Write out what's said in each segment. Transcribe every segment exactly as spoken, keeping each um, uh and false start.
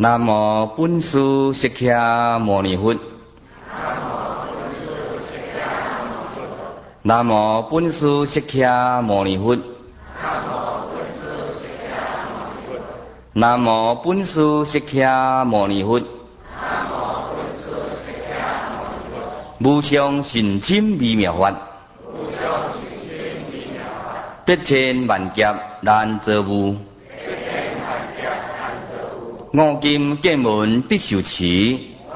南无本师释迦牟尼佛。南无本师释迦牟尼佛。南无本师释迦牟尼佛。无上甚深微妙法，得千万劫难遭遇。五金见闻得受持，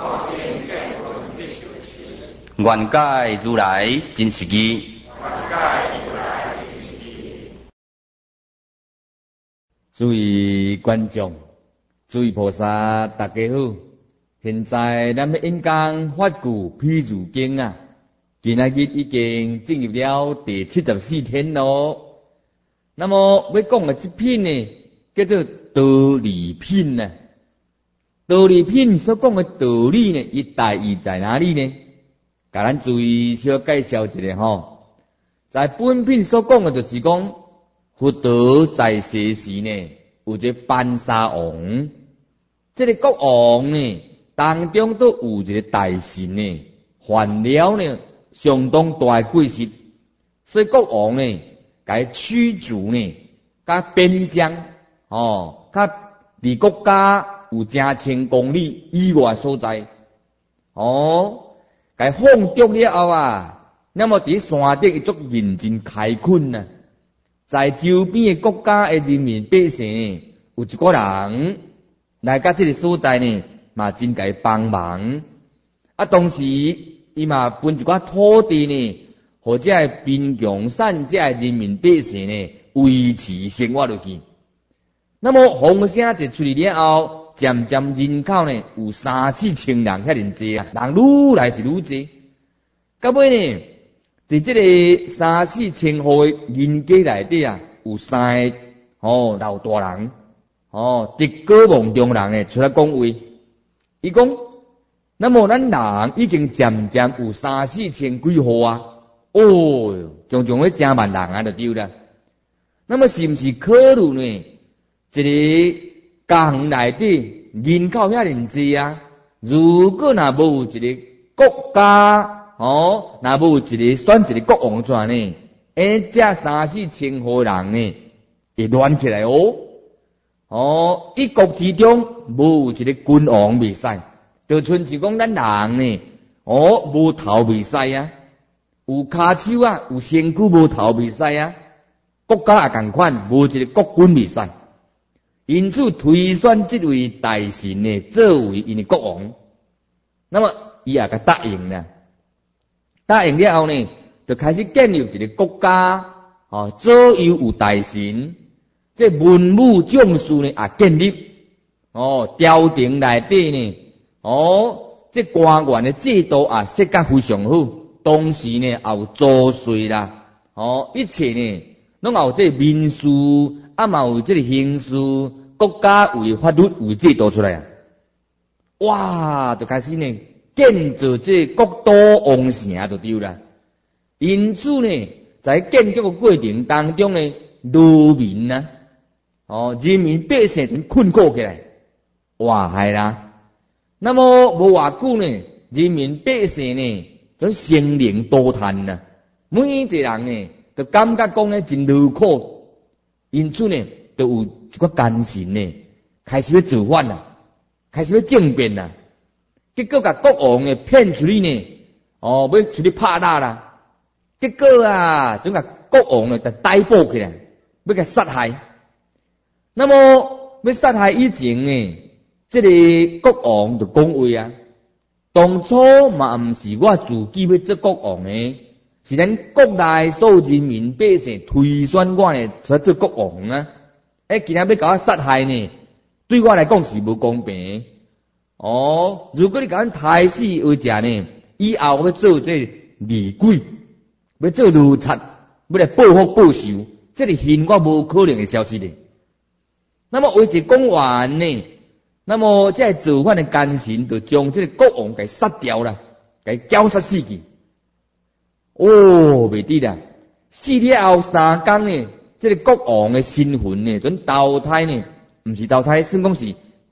愿解如来真实义。诸位观众，诸位菩萨，大家好！现在咱们应讲法句譬如经啊，今仔日已经进入了第七十四天咯。那么要讲的这篇呢，叫做道理品呢。道理品所讲的道理呢，伊大意在哪里呢？甲咱注意小介绍一下吼。在本品所讲的，就是讲佛陀在世时呢，有一个班沙王，这个国王呢，当中都有一个大神呢，犯了呢相当大的过失，所以国王呢，该驱逐呢，甲边疆哦，甲离国家有正千公里以外所在，哦，该放逐了后啊，那么伫山顶伊足认真开垦啊，在周边的国家的人民百姓，有一个人来到这个所在呢，嘛真该帮忙。啊，同时伊嘛分一寡土地呢，或者系贫穷散者人民百姓呢，维持生活落去。那么风声一出去了后，渐渐人口呢有三四千人遐尼济啊，人愈来是愈济。到尾呢，伫这个三四千户的人家内底啊，有三个哦老大人哦，德高望重人呢出来讲话。伊讲，那么咱人已经渐渐有三四千几户啊，哦，常常会正万人啊就对啦。那么是毋是考虑呢？一个家园内底人口遐尼济啊，如果若无有一个国家哦，若无有一个选一个国王怎呢？诶，这三四千户人呢，会乱起来哦。哦，一国之中无有一个君王袂使，就像是讲咱人呢，哦，无头袂使啊，有骹手啊，有身躯无头袂使啊，国家也共款，无一个国君袂使。因此推选这位大神呢，作为因的国王。那么伊也甲答应啦，答应了后呢，就开始建立一个国家，哦，左右有大神。这文武将士呢也建立，哦，朝廷内底呢，哦，这官员的制度啊设甲非常好，同时呢也有租税啦，哦，一切呢拢有这民事，啊嘛有这个刑事，国家为法律为制度出来啊，哇，就开始呢建造这国都王城就对啦。因此呢，在建国的过程当中呢，路民啊。哦，人民百姓就困苦起来，哇，系啦。那么无偌久呢，人民百姓呢，就生灵多叹呐。每一个人呢，就感觉讲呢真劳苦，因此呢，就有一个奸臣呢，开始要造反啦，开始要政变啦。结果甲国王呢骗出去呢，哦，要出去拍打啦。结果啊，就甲国王呢就逮捕起来，要甲杀害。那么要杀害以前呢，这个国王就讲话啊，当初嘛毋是我自己要做国王的，是咱国内所有人民百姓推选我呢才做国王啊。诶，今日要甲我杀害呢，对我来讲是无公平的。哦，如果你甲阮杀死为者呢，以后要做这厉鬼，要做奴贼，要来报复报仇，这个刑我无可能会消失的。那么为一讲完呢，那么这造反的奸臣就将这个国王给杀掉了，给绞杀死去。哦，未得啦，死了后三天呢，这个国王的身魂呢，准投胎呢，不是投胎，算讲是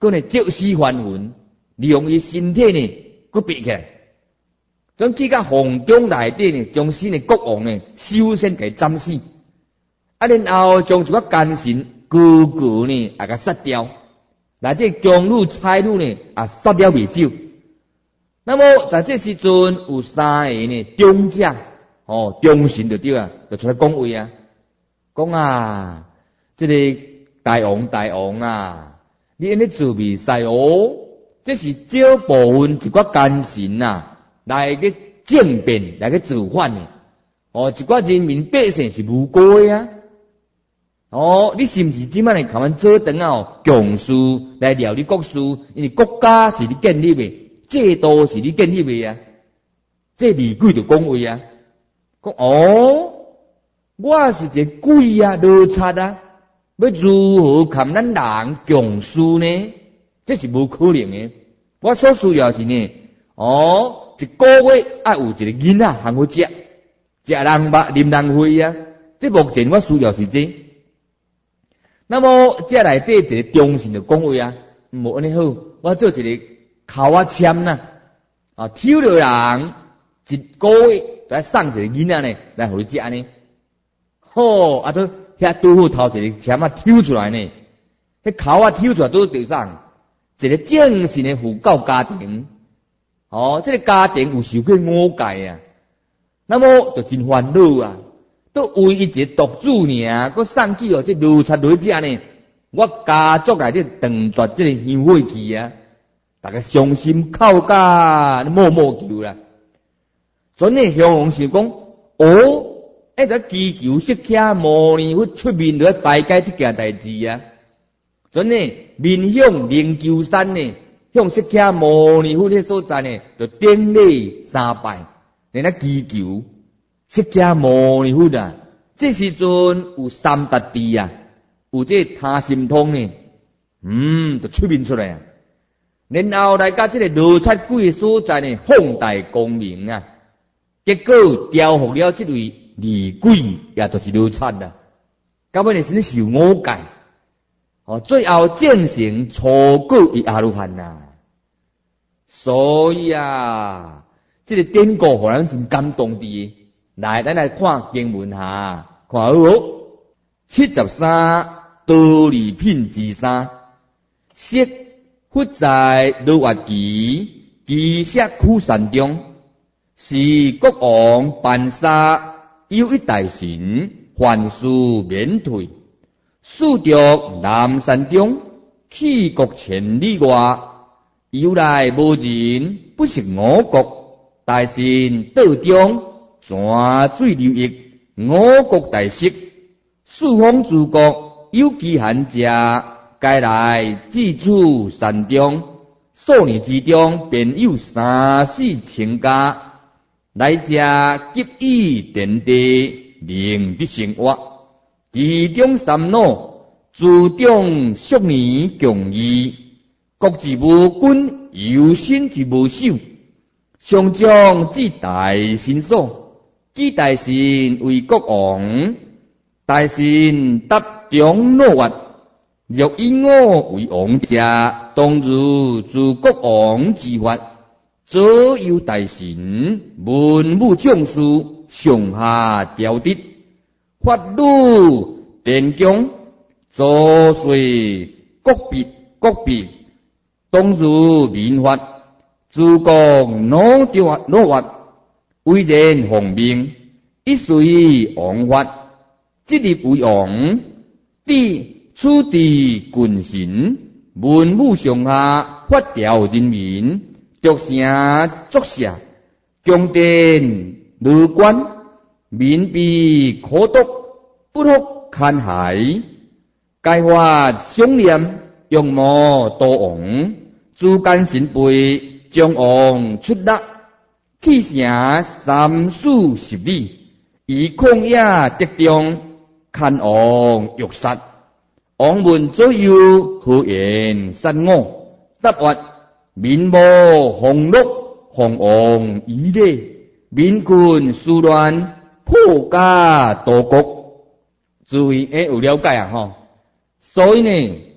佮呢借尸还魂，利用伊身体呢，佮变起来。总去到皇宫内底呢，将新的国王呢，首先给斩死，啊，然后将一个奸臣个个呢，啊甲杀掉，来这强女差女呢，啊杀掉未少。那么在这时阵有三个呢，忠者哦，忠臣就对啊，就出来讲话啊，讲啊，这个大王大王啊，你安尼做未使哦，这是少部分一个奸臣啊。来个政变，来个造反的，哦，一寡人民百姓是无辜的啊！哦，你是毋是即摆来甲阮做长啊？强势来料理国事，因为国家是你建立的，制度是你建立的啊！这李贵就讲话啊，讲哦，我是一个鬼啊，罗刹啊，要如何看咱人强势呢？这是无可能的。我所需要是呢，哦。一个月爱有一个囡仔通好食，食人肉啉人血啊！这目前我需要是这。那么这内底一个忠臣就讲话啊，无安尼好，我做一个口仔签呐，啊，抽着人一个月来送一个囡仔呢，来互你食安尼。吼，啊，都遐拄好头一个签啊抽出来呢，迄口仔抽出来都对上一个正式的父教家庭。哦，这个家庭有受过误解啊，那么就真烦恼啊！都为一个独子尔，佮送去哦，这罗刹女者呢，我家族内底断绝这个香火气啊！大家伤心哭甲默默求啦。所以呢，向王想讲，哦，一个祈求释迦牟尼佛出面来排解这件代志啊！所以呢，面向灵鹫山呢。向释迦牟尼佛迄所在呢，就顶礼三拜，然后祈求释迦牟尼佛啊。这时阵有三达地啊，有这他心通呢，嗯，就出面出来啊。然后来到这个罗刹鬼所在呢，放大光明啊。结果调伏了这位厉鬼，也就是罗刹啊。到尾呢是受误解。哦，最后正成初果与阿罗汉呐，所以啊，这个典故互人真感动的。来，咱来看经文哈，看好哦。七十三道理品之三，色佛在罗刹期，其色苦山中，是国王办杀，有一大神，凡事免退。速着南山中，去国千里外，由来无人，不识我国。大神道中，泉水流溢，我国大色。四方诸国有其罕者，皆来至此山中。数年之中，便有三四千家来者，急以田地，令的生活。其中三老自重数年共义，国之无君，有心之无守，上将至大神所，即大神为国王，大神答中诺曰：若以我为王者，当如自国王之法，左右大神，文武将士，上下调敌。法律典疆，作祟国必国必，当如民法，自国挪掉挪法，为人奉命，一随王法，即立为王，地处地群臣，文武上下，法调人民，独城作社，宫殿乐观。民必可毒，不可堪害。该法相念，用魔多王，诸干神辈，将王出力，去城三四十里，以旷野得中，看王欲杀。王闻左右，何言三我？答曰：民无鸿禄，皇王以礼，民群殊乱。破家夺国，诸位诶有了解啊吼，所以呢，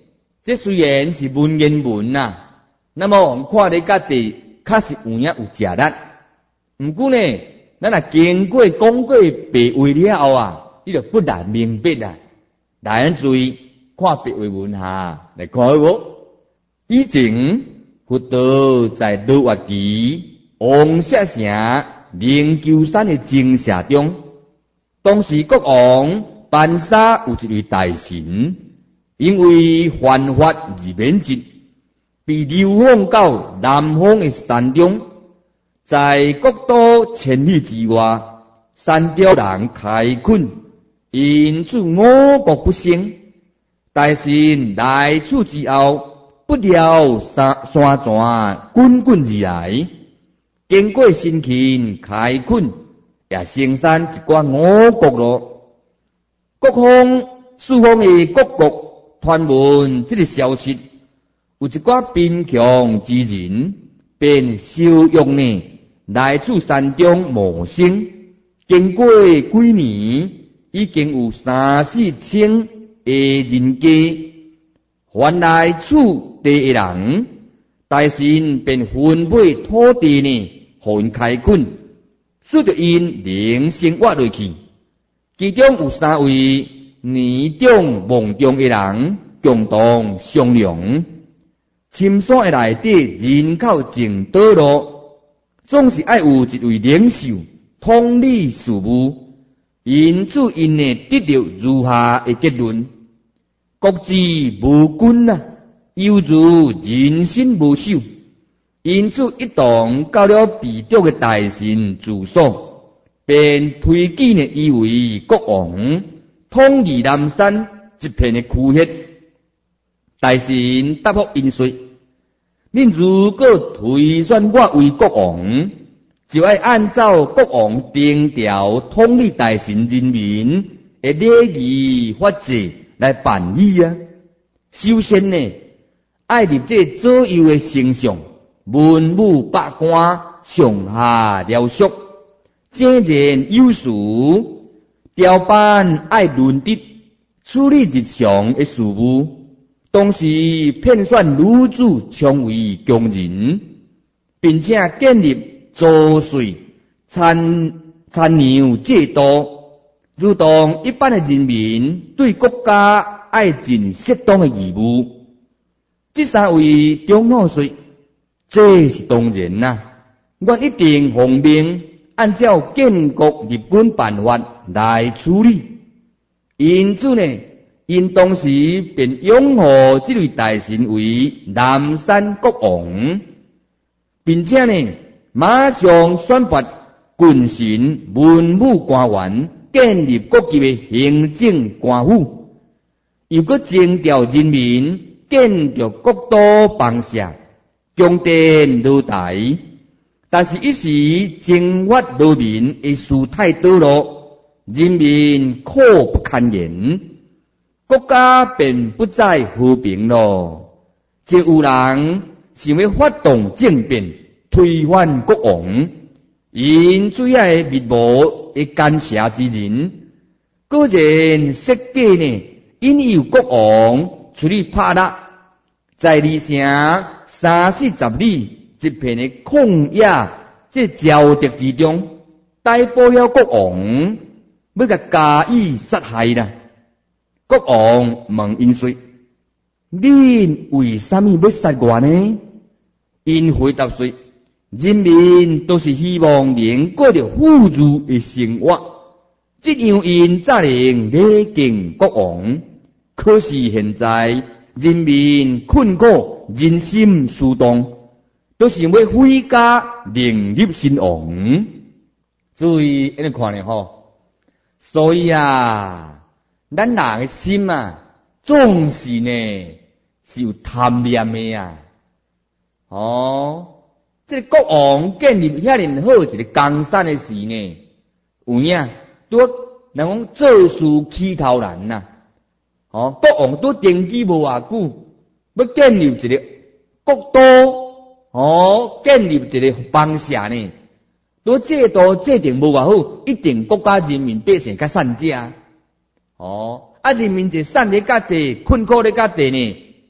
这虽然是文言文呐、啊，那么看咧家己确实有影有食力。毋过呢，咱若经过讲过白话了后啊，你就不难明白啦。来，咱注意看白话文哈，来看好无？以前佛陀在罗刹期王舍城灵鹫山的精舍中，当时国王班沙有一位大神，因为犯法而免职，被流放到南方的山中，在国都千里之外，山雕人开垦，因此五谷不生。大神来此之后，不料山山泉滚滚而来，经过辛勤开垦，也生产一寡五谷咯。各方四方的各国传闻这个消息，有一寡贫穷之人便受用呢来此山中谋生。经过几年，已经有三四千个人家。原来此地的人，大神便分配土地呢，互因开垦，使得因能生活落去。其中有三位年长梦中的人共同商量，深山的内底人口众多咯，总是爱有一位领袖统理事务，因此因呢得到如下的结论：国之无君啊，犹如人身无守。因此一同到了彼得的大神住所，便推举呢伊为国王，统治南山一片的区域。大神答复因说：恁如果推选我为国王，就要按照国王定调统理大神人民的礼仪法制来办理啊。首先呢，爱立这左右的丞相、文武百官、上下僚属，井然有序，调班爱伦理，处理日常的事务。同时骗选女子充为强人，并且建立租税、参参牛制度，如同一般的人民对国家爱尽适当的义务。这三位长老说：这是当然啦、啊，我一定奉命按照建国立君办法来处理。因此呢，因当时便拥护这位大神为南山国王，并且呢，马上选拔军神、文武官员，建立各级的行政官府，又搁征调人民，建立国都邦社，供电楼台。但是一时征发劳民的事太多了，人民苦不堪言，国家便不再和平咯。就有人想要发动政变，推翻国王，因最爱密谋的干涉之人，果然设计呢，引诱国王出去拍打，在离城三四十里一片的旷野，这沼泽之中，逮捕了国王，要甲加以杀害啦。国王问因说：恁为什么要杀我呢？因回答说：人民都是希望能过着富裕的生活，这样因才能礼敬国王。可是现在人民困苦，人心思动，都是要毁家另立新王。注意安尼看咧吼，所以啊，咱人的心啊，总是呢是有贪念的啊。哦，这个国王建立遐尼好一个江山的事呢，有影拄人讲做事起头难呐、啊。哦，国王拄登基无偌久，要建立一个国都，哦，建立一个邦社呢，拄制度制定无偌好，一定国家人民百姓较善食。哦，啊，人民就善咧较地，困苦咧较地呢，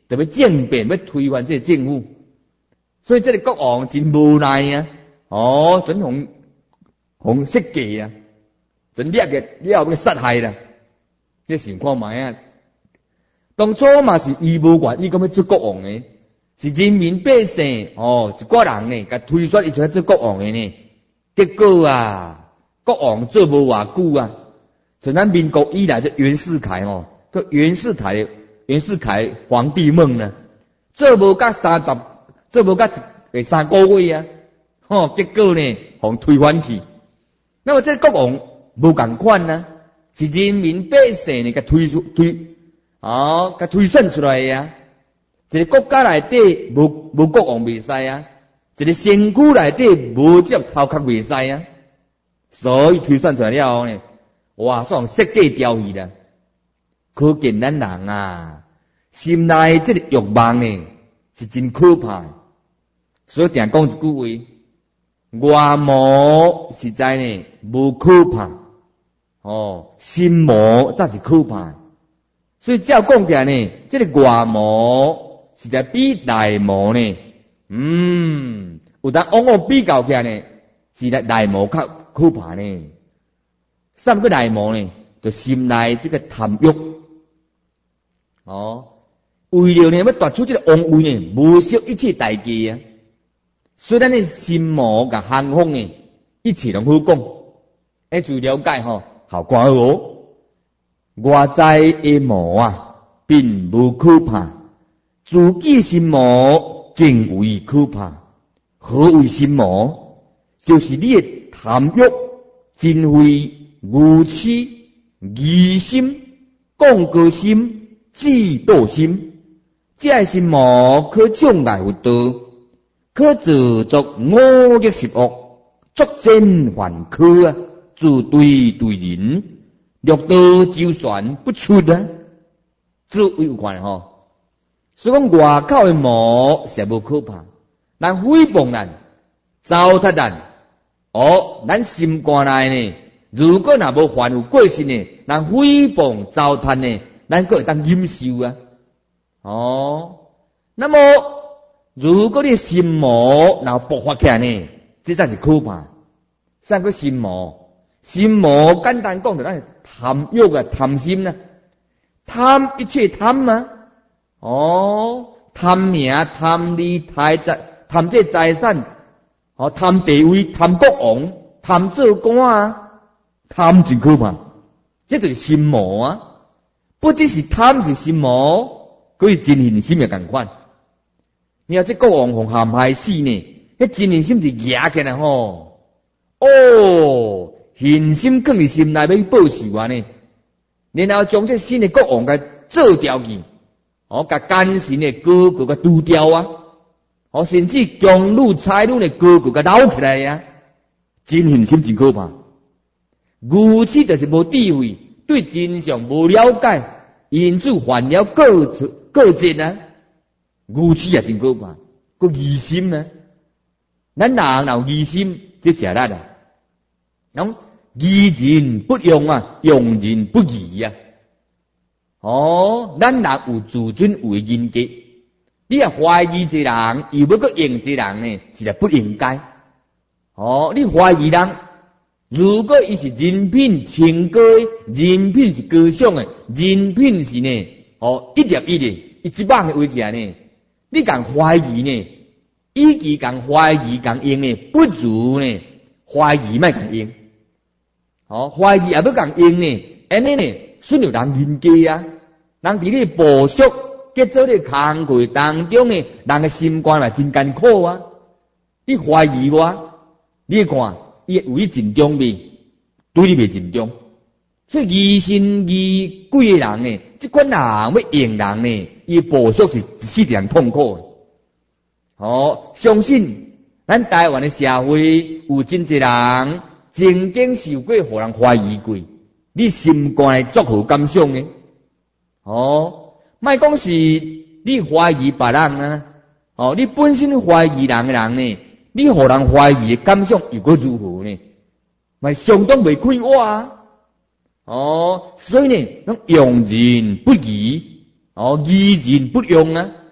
就要政变，要推翻这个政府。所以这个国王真无奈啊！哦，准红红设计啊，准掠个了要杀害啦。你想看卖啊？当初嘛是伊无愿意咁要做国王的，是人民百姓哦一寡人呢，甲推选伊出来做国王的呢。结果啊，国王做无偌久啊，从咱民国以来，这袁世凯哦，个袁世凯袁世凯皇帝梦呢，做无甲三十。做无甲一三个月啊，吼、哦，结果呢，互推翻去。那么这国王无共款呢，是人民百姓呢，甲推出推，哦，甲推选出来呀。一个国家内底无无国王袂使啊，一个县区内底无接头壳袂使啊，所以推选出来了后呢，哇，算设计雕戏啦。可见咱人啊，心内这个欲望呢，是真可怕的。所以定讲一句话，外魔实在呢无可怕，哦，心魔才是可怕。所以照讲起来呢，这个外魔实在比内魔呢，嗯，有当往往比较起来呢，是内内魔较可怕呢。什么内魔呢？就心内这个贪欲，哦，为了呢要夺取这个王位呢，无惜一切代价啊。虽然呢心魔甲行风呢，一切拢好讲，哎，就了解吼，好看哦。外在的魔啊，并无可怕，自己心魔更为可怕。何为心魔？就是你的贪欲、淫秽、愚痴、疑心、讲高心、嫉妒心，这个心魔可障碍佛道。可自作恶逆十恶，作奸犯科啊，自对对人，略道周旋不出啊，这有关吼。所以讲外口的魔是无可怕，人诽谤咱、糟蹋咱，哦，咱心肝内呢，如果若无犯有过失呢，人诽谤、糟蹋呢，咱个会当忍受啊。哦，那么。如果你心魔然后爆发起来呢，这才是可怕。啥个心魔？心魔简单讲就咱贪欲啊，贪心啊，贪一切贪啊，哦，贪名、贪利、贪财、贪这财产，哦，贪地位、贪国王、贪做官啊，贪真可怕。这就是心魔啊！不只是贪是心魔，可以真心心也共款。你看这国王互陷害死呢，迄真人心是压起来吼，哦，恨心更是心内要报仇啊呢，然后将这新的国王给做掉去，哦，甲奸臣的哥哥给除掉啊，哦，甚至强掳才女的哥哥给捞起来呀，真恨心真可怕。愚痴就是无智慧，对真相无了解，因此犯了过过节啊。愚痴也真可怕，个疑心呢？咱人有疑心，这假力啊！咁疑人不用啊，用人不疑啊！哦，咱人有自尊，有人格。你啊怀疑一个人，又要个用一个人呢，实在不应该。哦，你怀疑人，如果伊是人品清高，人品是高尚的，人品是呢，哦一粒一粒，一一棒的位置呢？你敢怀疑呢？以其敢怀疑敢用呢，不如呢怀疑莫敢用。哦，怀疑也不敢用呢，安尼呢损了人人格啊！人伫你报复结做你工课当中呢，人嘅心肝嘛真艰苦啊！你怀疑我，你看伊为你尽忠未？对你未尽忠，所以疑心疑鬼嘅人呢，即款人要用人呢。伊报复是死人痛苦的。哦，相信咱台湾的社会有真济人曾经受过互人怀疑过，你心肝的作何感想呢？哦，莫讲是你怀疑别人啊，哦，你本身怀疑人的人呢，你互人怀疑的感想又该如何呢？咪相当袂快活啊！哦，所以呢，用人不疑。哦，疑人不用啊！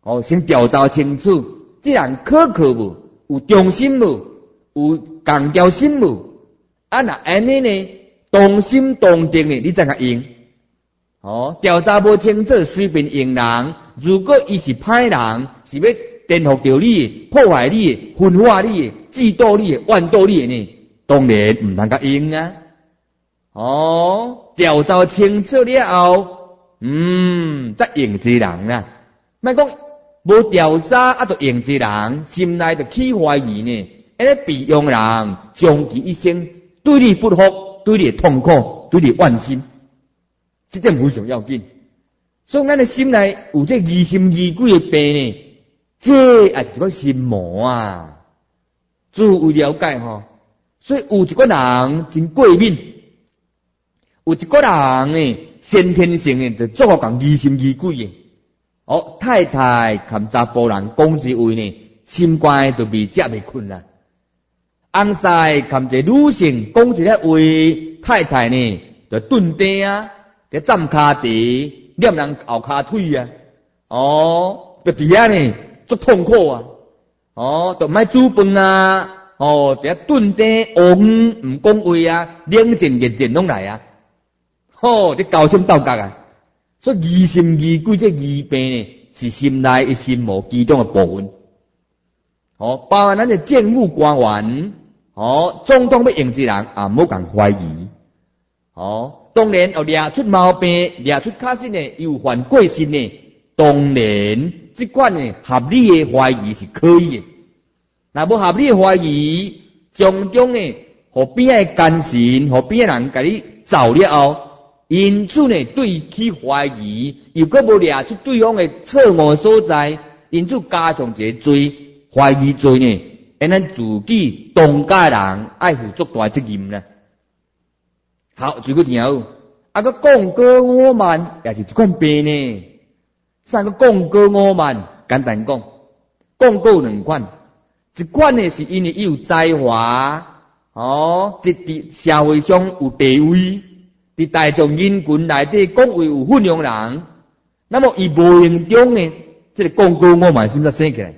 哦，先调查清楚，这人可靠无？有忠心无？有共调心无？啊，那安尼呢？动心动定呢？你才甲用。哦，调查无清楚，随便用人。如果伊是歹人，是要颠覆掉你、破坏你、分化你、嫉妒你、怨妒你呢？当然唔通甲用啊！哦，调查清楚了后，嗯，再用一人啦。莫讲无调查啊，就用一人，心内就起怀疑呢。安尼被用人，终其一生对你不服，对你痛苦，对你怨心，这点非常要紧。所以咱的心内有这疑心疑鬼的病呢，这也是一个心魔啊。诸位了解吼，所以有一个人真过敏，有一个人呢先天性的就做个疑心疑鬼的。哦，太太含查甫人讲一位呢，心怪就未食未困啦。翁婿含一女性讲一个话，太太呢就蹲地啊，就站骹地，念人后骹腿啊，哦，就伫遐呢足痛苦啊，哦，就莫煮饭啊，哦，伫遐蹲地乌远唔讲话啊，冷静热静拢来啊，哦，这高深斗角啊，所以疑心疑鬼这疑病呢，是心内一心魔其中的部分。哦，包含咱的政务官员。哦，总统要用一人啊，唔好共怀疑。哦，当然哦，抓出毛病，抓出确实呢有犯过失呢，当然这款呢合理的怀疑是可以的。那无合理的怀疑，从中呢，互边个奸臣，互边个人甲你走了后，因此呢对其怀疑，又搁无抓出对方的错误所在，因此加上一个罪，怀疑罪呢。因咱自己当家人爱负足大责任啦。好，最个条，啊个讲过我慢，也是一款病呢。三个讲过我慢，简单讲，讲过两款，一款呢是因为伊有才华，哦，即伫社会上有地位，伫大众人群内底讲话有分量人，那么伊无形中呢，即、这个讲过我慢先才生起来。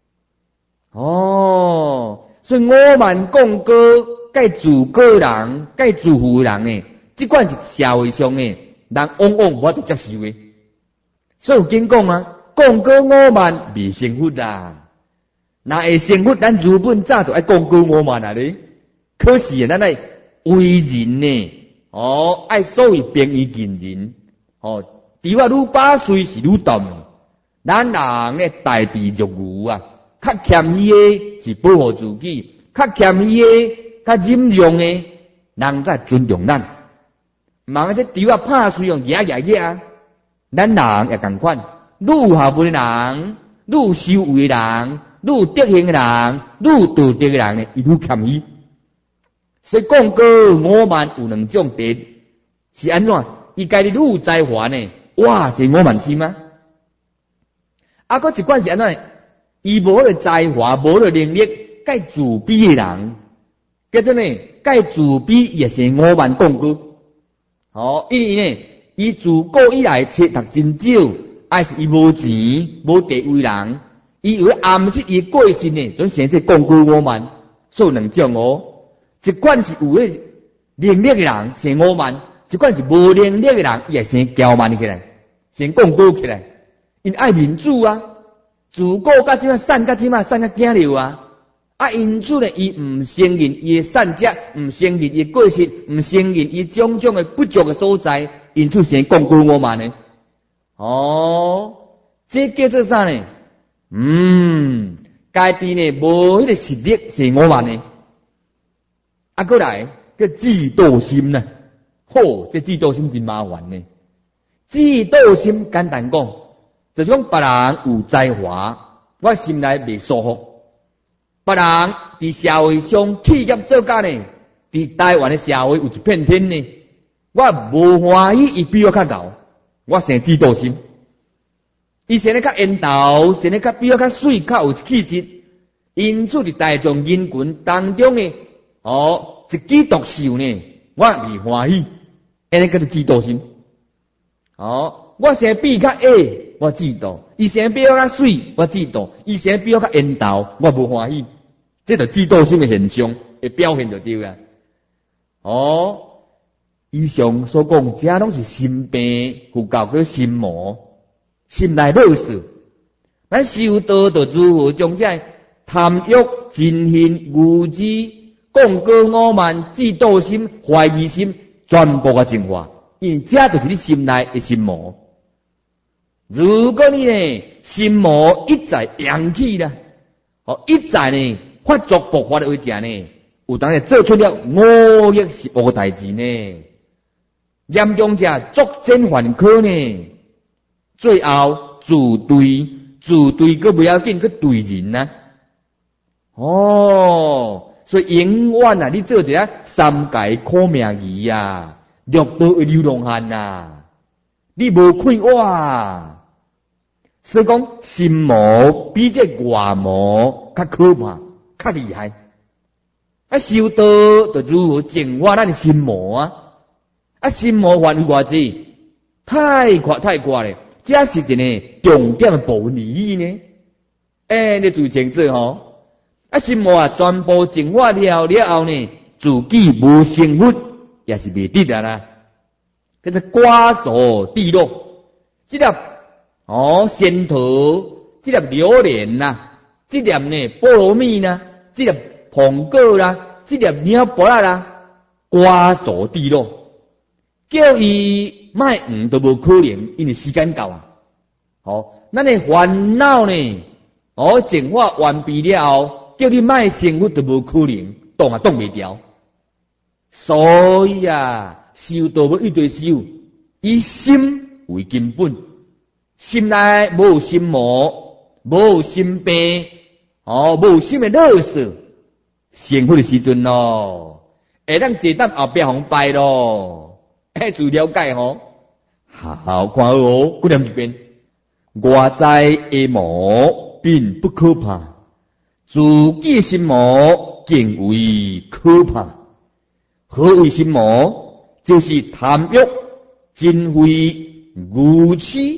哦，所以我慢讲过，该自个人，该自负人呢，这款是社会上呢，人往往无法度接受的。所以有经讲啊，讲过我慢未成佛啦。那会成佛，咱原本早就爱讲过我慢啊咧。可是啊，咱爱为人呢，哦，爱所谓平易近人，哦，除啊愈把岁是愈淡，咱人呢大智若愚啊。较欠伊的是保护自己，较欠伊的、较忍让的，人才尊重咱。忙这除啊拍水用野野野啊，咱人也同款，愈有孝顺的人，愈有修为的人，愈有德行的人，愈有道德的人呢，伊愈欠伊。所以讲过我慢有两种特，是安怎？伊家己愈有才华呢？哇，是我慢心吗？啊，搁一款是安怎？伊无了才华，无了能力，该自卑的人，叫做呢，该自卑也是我慢讲过。哦，因为呢，伊自古以来册读真少，还是伊无钱、无地位人，伊有暗示伊过身呢，总先说讲过我慢，所以两种哦。一款是有诶能力的人，先我慢；一款是无能力的人，伊也先骄慢起来，先讲过起来，因爱民主啊。自古到即马善到即马善到惊了啊！啊，因此呢，伊唔承认伊的善者，唔承认伊的过失，唔承认伊种种的不足的所在，因此先讲过我慢呢。哦，这叫做啥呢？嗯，家己呢无迄个实力是我慢呢。啊，过来叫嫉妒心呢。吼，这嫉妒心真麻烦呢。嫉妒心简单讲。就是讲别人有才华，我心内未舒服。别人伫社会上企业做甲呢，伫台湾的社会有一片天呢，我无欢喜伊比我较高，我生嫉妒心。伊生得较缘投，生得较比我较水，较有气质，因此伫大众人群当中呢，哦，一枝独秀呢，我未欢喜，安尼叫做嫉妒心。哦，我生比较矮。 我嫉妒；伊生比我较水，我嫉妒；伊生比我较缘投，我无欢喜。这就嫉妒心的现象会表现就对啊。哦，以上所讲，这拢是心病，佛教叫心魔，心内乐事。咱修道就如何将这贪欲、嗔恨、愚痴、讲过傲慢、嫉妒心、怀疑心，全部个净化。因为这就是你心内的心魔。如果你呢心魔一再扬起啦，哦一再呢发作爆发的为者呢，有当然做出了恶业是恶代志呢。严重者作奸犯科呢，最后自对自对个不要紧，个对人呐、啊。哦，所以永远啊，你做一下三界苦命鱼啊，六道的流浪汉啊，你无快活啊。所以讲心魔比这外魔较可怕，较厉害。啊，修道就如何净化咱的心魔啊？啊，心魔犯外子，太快太快咧！这是一个重点的部分呢。哎，你注清楚吼！啊，心魔啊，全部净化了了后呢，自己无生活也是未得啊啦。叫做瓜熟蒂落，这粒哦仙桃，这粒榴莲呐、啊，这粒呢菠萝蜜呐，这粒苹果啦，这粒鸟脯啦啦，瓜熟蒂落。叫伊卖黄都无可能，因为时间到啊。好，咱的烦恼呢，哦，净化完毕了后，叫你卖生活都无可能，动也动袂掉。所以啊，修道要一对修，以心为根本，心内无有心魔，无有心病，哦，无有心的乐事，生活的时阵咯，会当坐等后壁红拜咯。哎，自了解吼，好好看好哦，过念一遍。外在的魔并不可怕，自己的心魔更为可怕。何为心魔？就是贪欲、嗔恚、愚痴、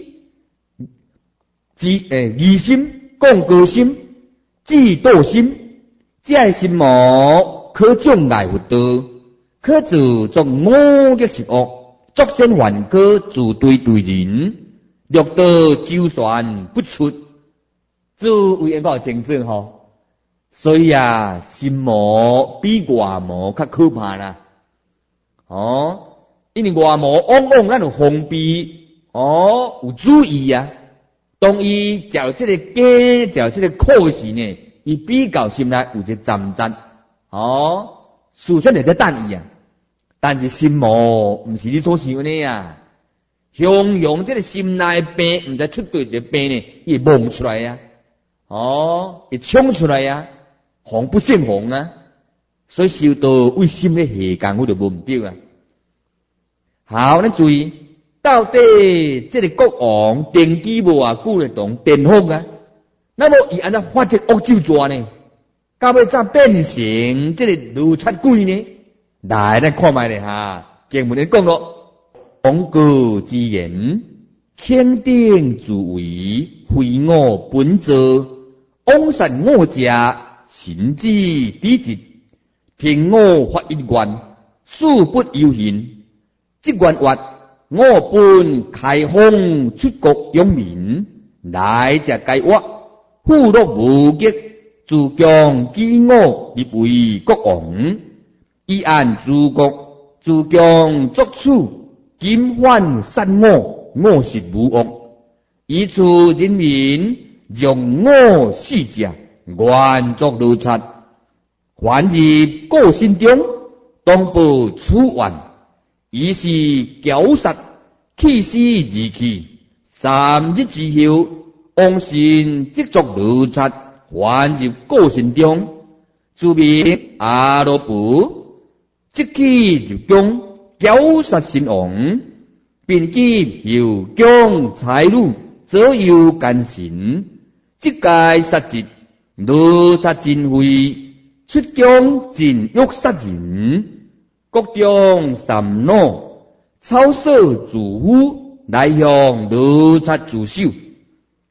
自诶疑心、讲过心、嫉妒心，这心魔可障碍佛道。可自作恶业十恶，作奸犯科，自对对人，六道周旋不出，诸位应该清楚吼。所以啊，心魔比外魔较可怕啦。哦，因为外魔往往咱有封闭，哦，有注意啊。当伊食这个鸡，食这个苦时呢，伊比较心内有一个沾沾，哦。事实会在等伊啊，但是心魔毋是你所想的啊。形容这个心内病，毋知出对一个病呢，伊会冒出来啊，哦，会冲出来啊，防不胜防啊。所以修道为心咧下功夫就无毋对啊。好，咱注意，到底这个国王登基无偌久咧，当颠覆啊，那么伊安怎发这恶咒抓呢？到尾怎变成这个如漆鬼呢？来，咱看卖咧哈，经文咧讲咯，王国之言，肯定自为，非我本者，枉杀我者，心之抵直，听我发一愿，恕不由行。即愿话，我本开封出国拥民，来者该我，富禄无极。自强基我立为国王，以按诸国，自强作处，今反杀我，我是无恶。以处人民，容我死者，愿作如贼。凡入个心中，当不处怨，以是绞杀，气死而去。三日之后，王神即作如贼。还入个性中，自名阿罗布，即起入宫，绞杀神王，并记后宫财路，左右奸臣，即界杀职，如杀尽会，出宫尽欲杀人，国中三怒，草舍自夫，来向如杀自首，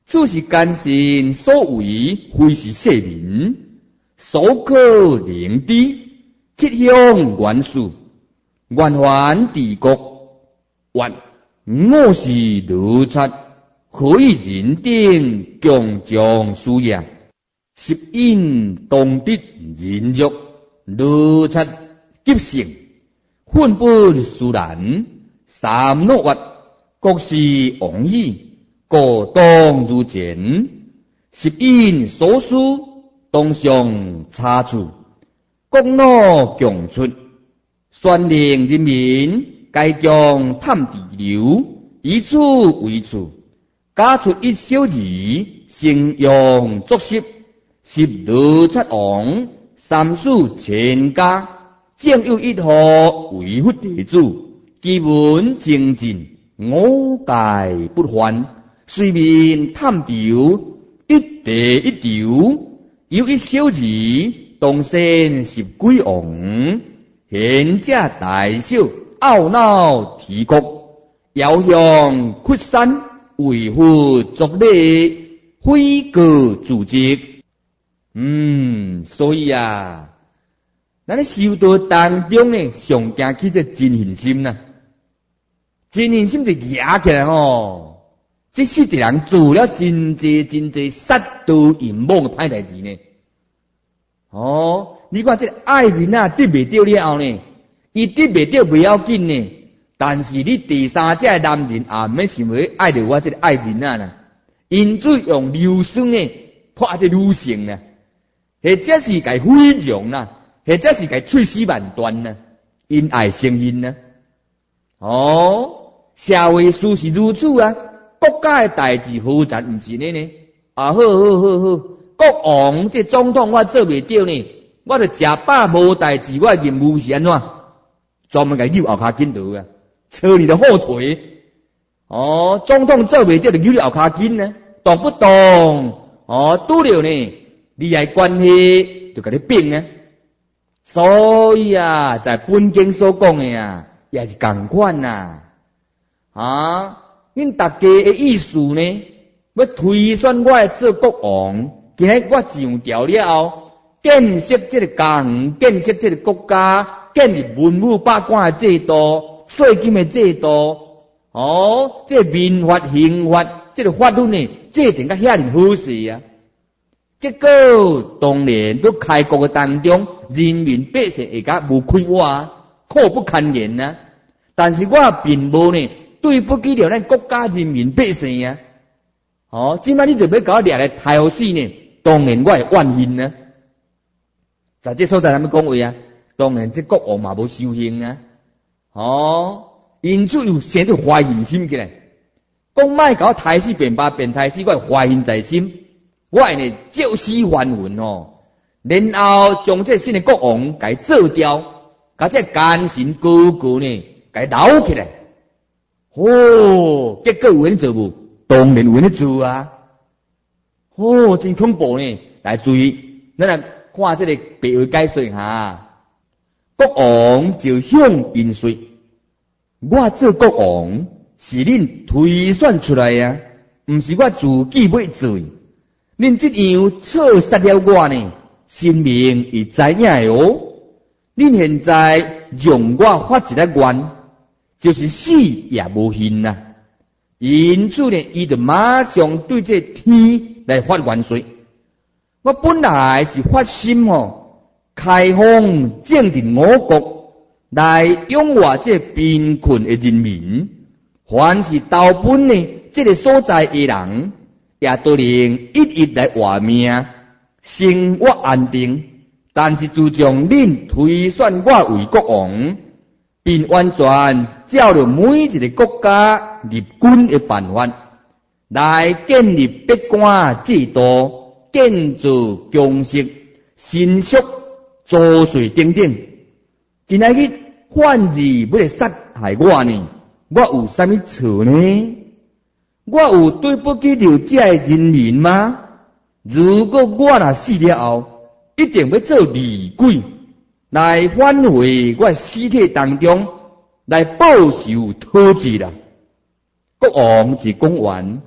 此是奸臣所为，非是世民。所可灵知，去向原始，原还治国。或我是如贼，可以人顶强将输赢。十因当得人辱，如贼急胜，愤不思难。三怒或国是王矣，各当如前。十因所思，当上差处，国怒强出，宣令人民该将探地流，以此为处，假出一小字，成用作习。十如贼王，三属全家，正有一号为佛地主，基本精进，五戒不犯，随便探调，一地一条，有一小字，当先十鬼王，贤者大小，懊恼提国，遥向屈山，为佛作礼，非个自责。嗯，所以啊，咱咧修道当中呢，上惊起这真信心呐、啊，真信心就压起来吼。即使的人做了真济真济杀盗淫妄歹代志呢，哦，你看这爱人啊得袂到了后呢，伊得袂到袂要紧呢，但是你第三者男人也免想要爱着我这个爱人啊啦，因此用流酸呢破这女性呢。或者是该毁容啦，或者是该碎尸万段啦，因爱成因啦。哦，社会事是如此啊，国家的代志何尝毋是呢呢？啊，好好好好，国王这总统我做袂到呢，我着食饱无代志，我任务是安怎？专门该扭后骹筋头啊，扯你的后腿。哦，总统做袂到就扭你后骹筋呢，动不动哦拄着呢？利害关系就甲你变啊，所以啊，在本经所讲的啊，也是同款呐。啊，恁大家的意思呢？要推选我做国王，今日我上调了后，建设这个港，建设这个国家，建立文武百官的制度，税金的制度，哦，这个民法、刑法，这个法律呢，制定甲遐尼好势啊。结果当然在开国的当中，人民百姓会甲无开我，苦不堪言啊！但是我并无呢，对不起了咱国家人民百姓啊！哦，今摆你就要搞掠来太好死呢？当然我会怨恨啊！在这所在咱们讲话啊，当然这国王嘛无修行啊！哦，因此又生出怀疑心起来，讲卖搞太死变八变太死，我会怀疑在心。我会呢借尸还魂哦，然后将这新的国王给做掉，把这奸臣哥哥呢给捞起来。哦，结果有人做无？当然有人做啊！哦，真恐怖呢！来注意，咱来看这个白话解说哈。国王就向因说：“我做国王是恁推选出来呀、啊，唔是我自己要做。”恁这样错杀了我呢，性命已知影的哦。恁现在让我发一个愿，就是死也无恨呐。因此呢，伊就马上对这天来发愿说：我本来是发心哦，开放正定我国，来养活这贫困的人民。凡是投本呢，这个所在的人。也都能一一来活命，生活安定。但是自从恁推选我为国王，并完全照着每一个国家立军的办法，来建立百官制度，建造宫室、新宿、租税等等。今仔日反而要来杀害我呢？我有啥物错呢？我有对不起了这人民吗？如果我若死了后，一定要做厉鬼，来返回我尸体当中，来报仇讨债啦。国王是讲完，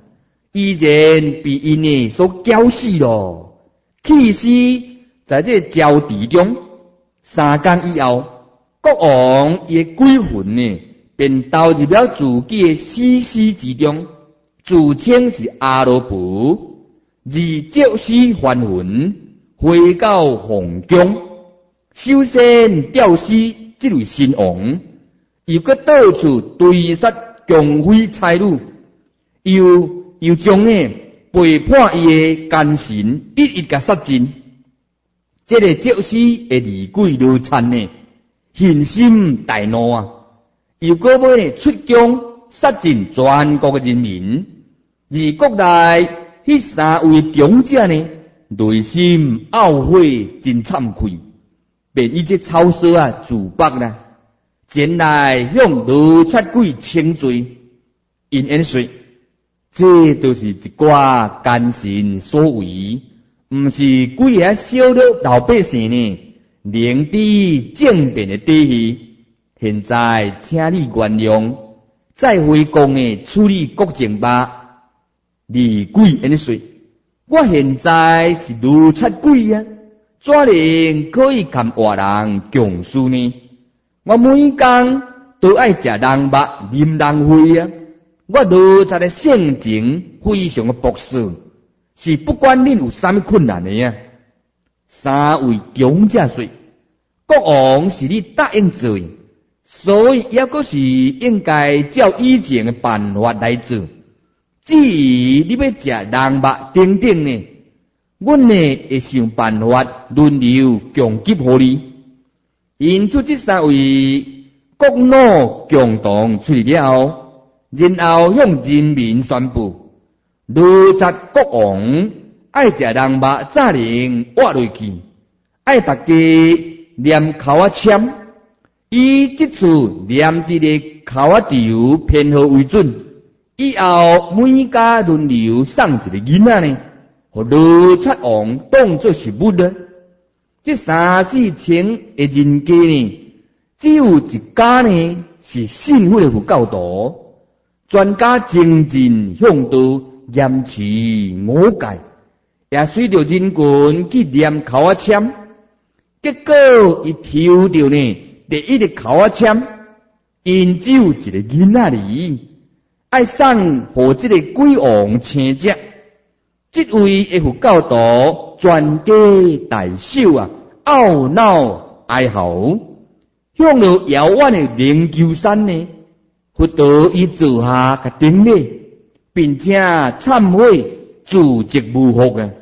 依然被因呢所搅死咯。气死在这焦池中，三更以后，国王伊鬼魂呢，便投入了自己的死尸之中，自称是阿罗卜，而借尸还魂，回到皇宫。首先吊死这位新王，又搁到处追杀强妃才女，又又将呢背叛伊的奸臣一一甲杀尽。这个借尸的厉鬼罗灿呢，恨心大怒啊！又搁要呢出宫杀尽全国的人民，而国内迄三位强者呢，内心懊悔真惭愧，便以这草蛇啊自拔啦，前来向罗刹鬼请罪。因演说，这都是一寡奸臣所为，毋是鬼遐烧了老百姓呢，明知正辩的底气。现在请你原谅，再回宫呢处理国政吧。厉鬼演说，我现在是罗刹鬼啊，怎能可以看活人强事呢？我每工都爱食人肉、啉人血啊！我罗刹的性情非常的朴素，是不管恁有啥物困难的啊。三位强者说，国王是你答应做的，所以也阁是应该照以前的办法来做。至于你要食人肉等等呢，阮呢会想办法轮流供给予你。因此，这三位国怒共同出了后，然后向人民宣布：罗刹国王爱食人肉，早能活落去，爱大家念口啊签。以这次念伫个口啊条偏好为准，以后每家轮流送一个囡仔呢，互罗刹王当作食物呢。这三四千的人家呢，只有一家呢是信佛的佛教徒，全家精进向道，严持五戒，也随着人群去念口啊签，结果伊抽到呢第一个口啊签，因只有一个囡仔哩，爱送互这个鬼王请食。这位的佛教徒全家大小啊，懊恼哀嚎，向着遥远的灵鹫山呢，佛陀伊坐下甲顶礼，并且忏悔自责无福啊！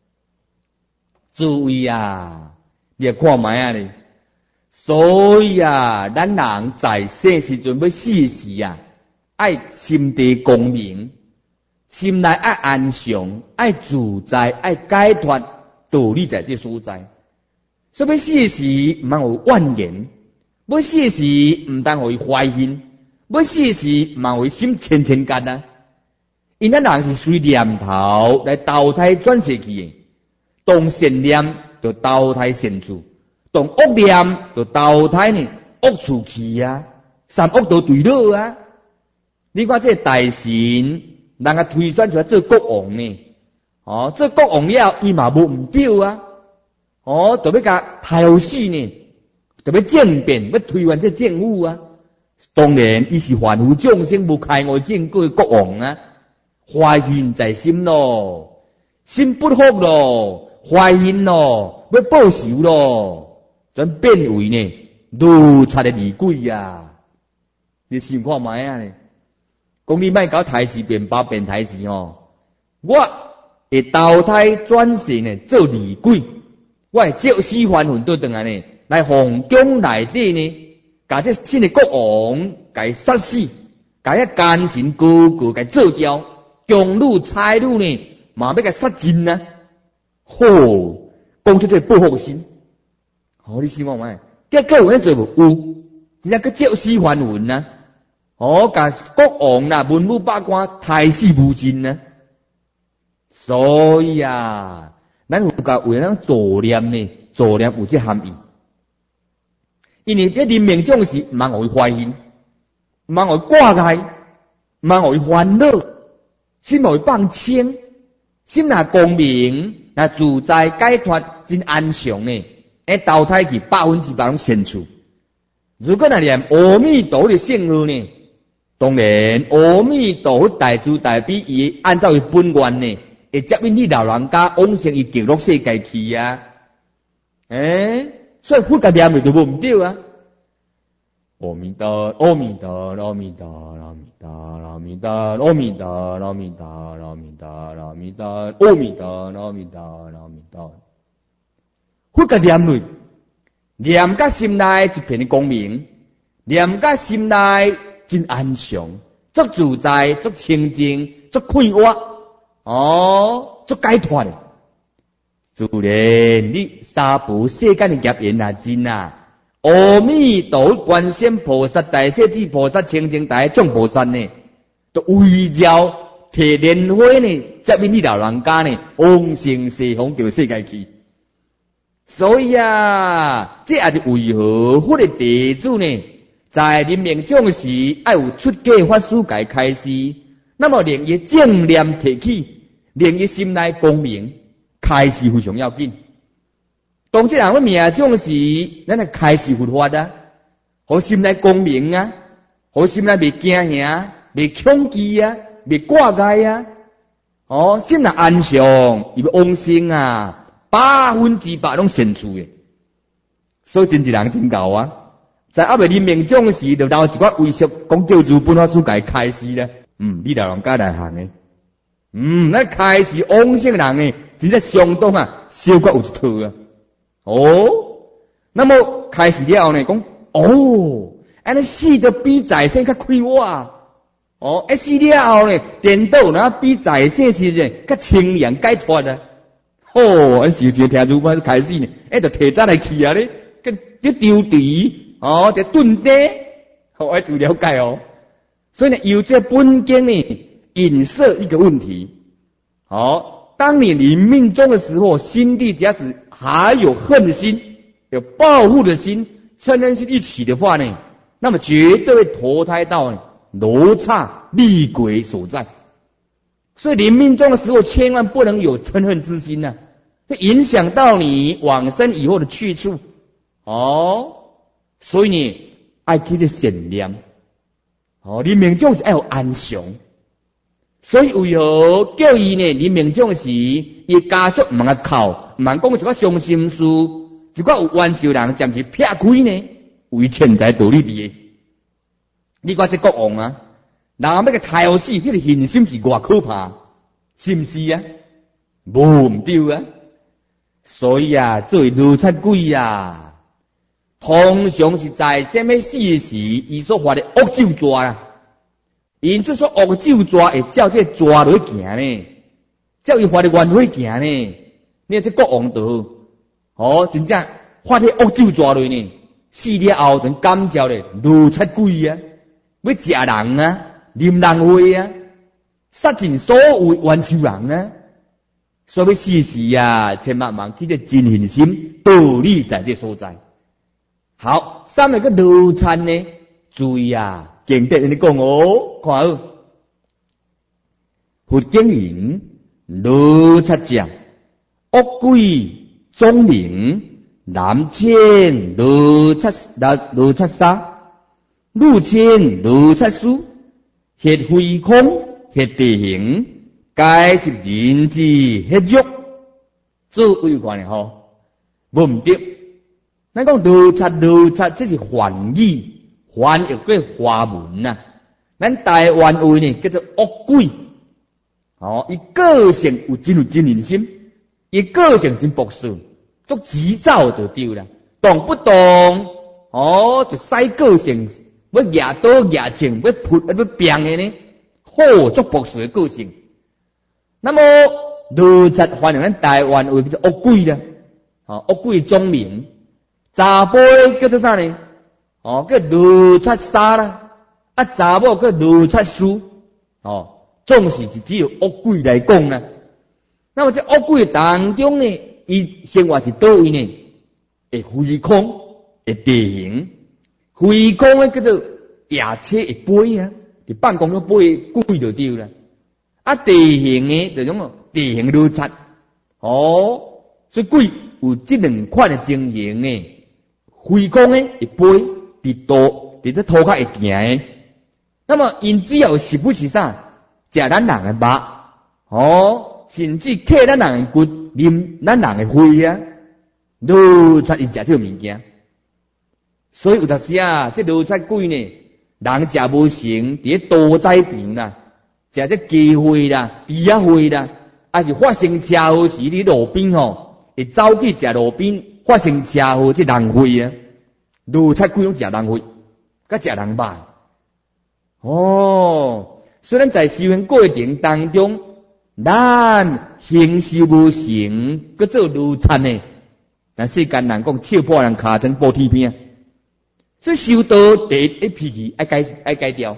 诸位啊，你看卖啊咧，所以啊，咱人在世时阵要死时啊，爱心地光明，心内爱安详，爱自在，爱解脱，道理在这所在。所以要死时毋通有怨言，要死时毋通互伊怀恨，要死时毋通互伊心千千结啊！因咱人是随念头来投胎转世去的，当善念就投胎善处，当恶念就投胎呢恶处去啊，三恶道对落啊！你看这大神，人家推选出来做国王呢，哦，做国王了，伊嘛无毋对啊，哦，就要甲杀死呢，就要政变，要推翻这政府啊！当然，伊是凡夫众生无开悟正果的国王啊，怀恨在心咯，心不服咯，怀恨咯，要报仇咯，全变为呢罗刹的厉鬼啊！你想看卖啊呢？讲你莫搞台词变包变台词哦，我会投胎转世呢做厉鬼，我会借尸还魂倒转来呢，来皇宫内底呢，甲这新的国王甲伊杀死，甲遐奸臣个个甲伊做掉，强女才女呢，嘛要甲杀尽啊！吼，讲出这报复心，好、哦，你想看卖？结果有安做无？有，真正去借尸还魂啊！哦，甲国王啦、文武百官太死无尽啊！所以啊，咱有甲为咱助念呢，助念有这含义。因为一人命中时，毋通互伊怀恨，毋通互伊挂碍，毋通互伊烦恼， 心会放轻，心若光明，若自在解脱，真安详呢。诶，投胎去百分之百拢善处。如果若念阿弥陀佛的圣号呢，当然阿弥陀佛大慈大悲，伊按照伊本愿呢，会接引你老人家往生伊极乐世界去啊。诶，所以佛家念咪就无唔对啊。阿弥陀，阿弥陀，阿弥陀，阿弥陀，阿弥陀，阿弥陀，阿弥陀，阿弥陀，阿弥陀，阿弥陀，阿弥陀，阿弥陀。佛家念咪，念甲心内一片光明，念甲心内真安详，足自在，足清净，足快活，哦，足解脱的。自然你三部世间的业缘啊，真啊！阿弥陀佛、观世音菩萨、大势至菩萨、清净大众菩萨呢，都围绕摕莲花呢，接引你老人家呢，往生西方极乐世界去。所以啊，这也是为何佛的弟子呢，在临命终时，要有出家法师解开示，那么令伊正念提起，令伊心内光明，开示非常要紧。当这人的命终时，咱来开示佛法啊，互心内光明啊，互心内袂惊吓，袂恐惧啊，袂挂碍啊，哦，心内安详，伊要往生啊，百分之百拢善处的。所以真侪人真够啊，在还未临命终时，就留一寡威胁，讲叫做本法师解开示咧。嗯，你老人家来行的，嗯，咱开示往生人呢，真正相当啊，小可有一套啊。哦，那么开始了后呢，讲哦，安尼死得比在生较快活啊！哦，一死了后呢，颠倒那比在生时呢较清凉解脱啊！哦，安时就听如果开始呢，哎，就提早来去啊咧，跟这丢地哦，这顿地，好爱就了解哦。所以呢，有这本经呢，引射一个问题，好，当你临命终的时候，心地假使还有恨心、有报复的心、嗔恨心一起的话呢，那么绝对会投胎到罗刹厉鬼所在。所以临命终的时候，千万不能有嗔恨之心啊，会影响到你往生以后的去处。哦，所以你爱去这善念，哦，临命终是要有安详。所以为何叫伊呢？临命终时，伊家属唔通靠，唔通讲一个伤心事，一个有冤仇人暂时撇开呢？为潜在道理伫。你看这国王啊，人要个开好死，迄个信心是偌可怕，是毋是啊？无唔对啊！所以啊，作为奴才鬼啊，通常是在什么事时，伊所发的恶咒抓啦。因此说恶咒抓会照这抓落行呢，照伊发的愿落行呢。你看这国王道，哦，真正发的恶咒抓落呢，死了后就感召咧奴才鬼啊，要食人啊，啉人血啊，杀尽所有冤仇人啊。所以死时啊，千万万记这真信心，道理在这所在。好，三个个奴才呢，注意啊。经典你讲哦，看好。佛经云：奴才者，恶鬼踪灵，南迁奴才奴才杀，入迁奴才书，ฮ็虚空，ฮ็地形，皆是人之ฮ็肉。做位看咧吼，无唔对。咱讲奴才奴才，这是梵语。翻译过华文呐，咱台湾话呢叫做恶鬼。哦，伊个性有真有真人心，伊个性真朴素，足急躁就对啦，动不动哦就使个性，要牙刀牙枪，要扑要变的呢，好足朴素的个性。那么奴才翻译咱台湾话叫做恶鬼啦，哦，恶鬼宗名，查甫叫做啥呢？哦，叫奴才杀啦，啊，查某叫奴才书，哦，总是是只有恶鬼来讲啦。那么这恶鬼当中呢，伊生活是倒位呢？会虚空，会地形，虚空呢叫做夜车会飞啊，伫半空中飞鬼就对啦。 啊，地形诶，就种地形如漆。哦，所以鬼有这两款诶情形诶，飞空诶会飞，伫土伫这土骹会行诶。那么因只要是不是啥，食咱人诶肉，哦，甚至揢咱人诶骨，啉咱人诶血啊，如漆伊食这个物件。所以有当时啊，这如漆鬼呢，人食无成，伫屠宰场啦，食这鸡血啦、猪仔血啦。还是发生车祸时，伫路边吼，会走去食路边发生车祸即人血啊，如漆鬼拢食人血，甲食人肉。哦，虽然在修行过程当中，咱行修无成，佮做如漆呢，但世间人讲笑破人尻川补天边，所以修道第一脾气爱改爱改掉，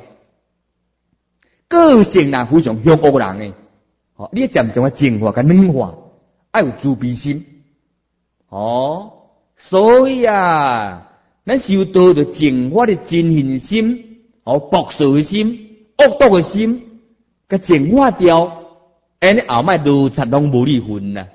个性呐非常凶恶人诶。哦，你渐渐啊净化甲软化，爱有慈悲心。哦，所以啊，咱修道就净化的真恨心，哦，薄寿的心、恶毒的心，甲净化掉，安尼后摆如漆拢无离分啦。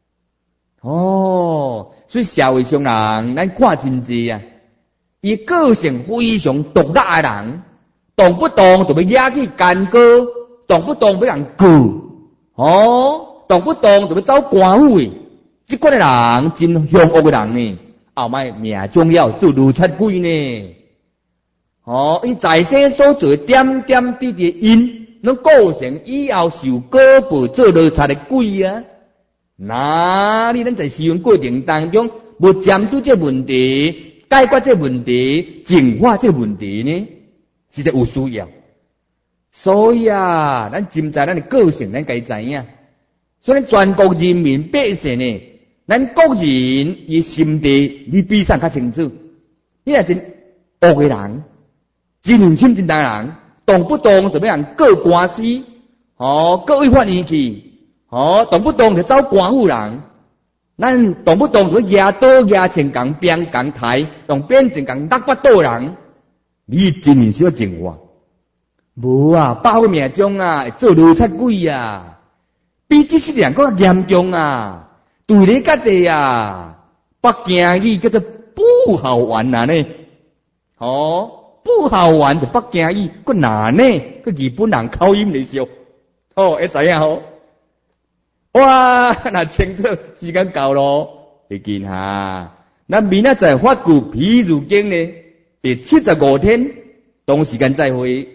哦，所以社会上人，咱看真济啊，伊个性非常毒辣的人，动不动就要惹去干戈，动不动要人告。哦，动不动就要走官府诶，即款诶人真凶恶诶人呢，后摆命中要做如漆鬼呢。哦，伊在世所做点点滴滴因，拢构成以后受果报做如漆诶鬼啊。那你咱在修行过程当中，无针对这问题，解决这问题，净化这问题呢，实在有需要。所以啊，咱真在咱的个性，咱该知影。所以全国人民百姓呢，咱国人伊心地，你比上较清楚。你若真恶嘅人，真有心真大人，动不动就要人告官司，哦，告违法年纪，哦，动不动就走官府人，咱动不动就压刀压钱共鞭共抬，用鞭子共勒巴刀人，你真係需要净化。无啊，百个命中啊，会做如漆鬼啊，比这世人更严重啊！对你家己啊，北京语叫做不好玩啊呢，哦，不好玩就北京语，个难呢，个日本人口音嚟笑，哦，会知影吼？哇，那清楚时间到咯，会见哈。那明仔载法句譬如经呢，第七十五天，同时间再会。